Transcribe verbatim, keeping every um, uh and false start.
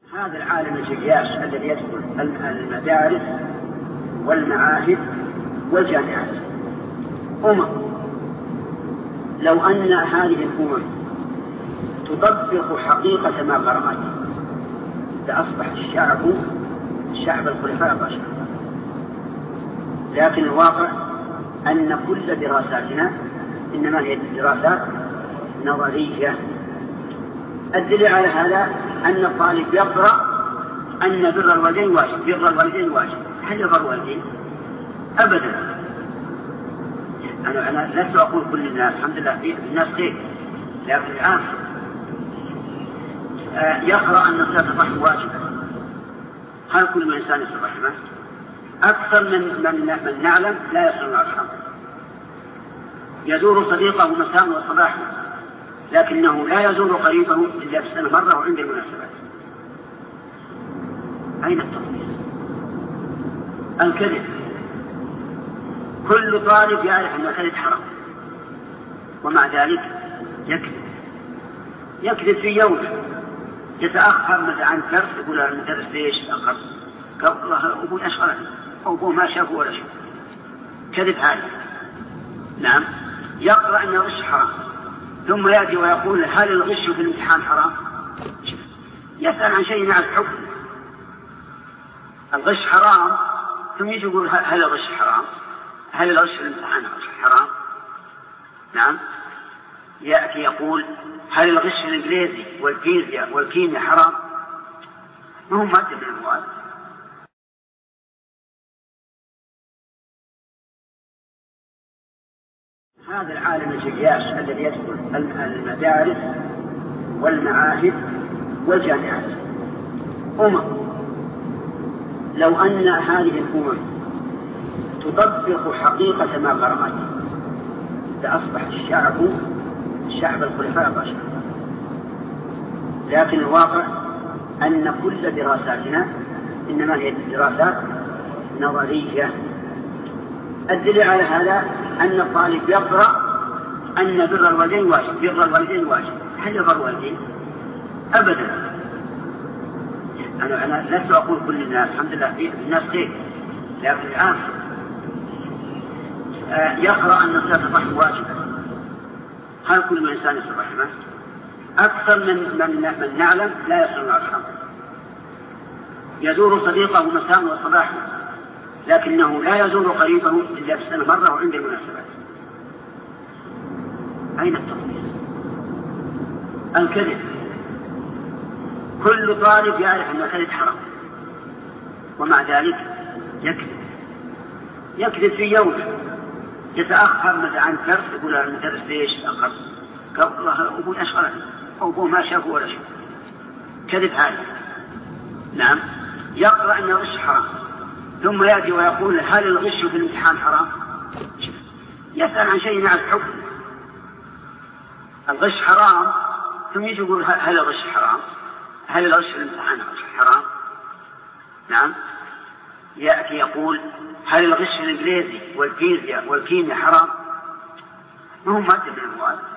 هذا العالم الجياش الذي يدخل المدارس والمعاهد والجامعات أمم لو أن هذه الأمم تطبق حقيقة ما قرأت لأصبح الشعب شعب الخلفاء الراشدين، لكن الواقع أن كل دراساتنا إنما هي دراسات نظرية. الدليل على هذا أن الطالب يقرأ أن بر الوالدين واجب، بر الوالدين واجب. هل يبر الوالدين؟ أبدا. أنا أنا لست أقول كل الناس، الحمد لله في الناس خير، لكن الآن آه يقرأ أن صلة الرحم واجبة. هل كل من إنسان يصل رحمه؟ أكثر من من, من نعلم لا يصل الأرحام، يزور صديقه مساء وصباحا، لكنه لا يزور قريبه إلا في السنة مرة وعند المناسبات. أين التطبيق؟ الكذب. كل طالب يعرف أن الكذب حرام، ومع ذلك يكذب يكذب في يومه، يتأخر مثلا عن الدرس، يقول المدرس ليش تأخر؟ قال الله أبوي أشغلني، أو أبوه ما شافه ولا شيء. كذب هذا. نعم. يقرأ أن الغش حرام، ثم يأتي ويقول هل الغش في الامتحان حرام؟ يسأل عن شيء يعرف حكم الغش حرام، ثم يجي يقول هل الغش حرام؟ هل الغش في الامتحان حرام؟ نعم. يأتي يقول هل الغش في الإنجليزي والفيزياء والكيمياء حرام؟ ما هو مادة من المواد. هذا العالم الجياش الذي يدخل المدارس والمعاهد والجامعات أمم لو أن هذه الأمم تطبق حقيقة ما قرأت لأصبح الشعب شعب الخلفاء الراشدين، لكن الواقع أن كل دراساتنا إنما هي دراسات نظرية. الدليل على هذا أن الطالب يقرأ أن بر الوالدين واجب، بر الوالدين واجب. هل يبر الوالدين؟ أبدا. أنا أنا لست أقول كل الناس، الحمد لله في الناس خير، لكن الآن آه يقرأ أن صلة الرحم واجبة. هل كل من إنسان يصل رحمه؟ أكثر من من من نعلم لا يصل الأرحام، يزور صديقه مساء وصباحا، لكنه لا يزور قريبه إلا في السنة مرة وعند المناسبات. أين التطبيق؟ الكذب. كل طالب يعرف أن الكذب حرام، ومع ذلك يكذب يكذب في يومه، يتأخر مثلا عن الدرس، يقول المدرس ليش تأخر؟ قال الله أبوي أشغلني، أو أبوه ما شافه ولا شيء. كذب هذا. نعم. يقرأ أن الغش حرام، ثم يأتي ويقول هل الغش في الامتحان حرام؟ يسأل عن شيء يعرف حكم الغش حرام، ثم يجي يقول هل الغش حرام؟ هل الغش في الامتحان حرام؟ نعم. يأتي يقول هل الغش في الإنجليزي والفيزياء والكيمياء حرام؟ ما هو مادة من المواد.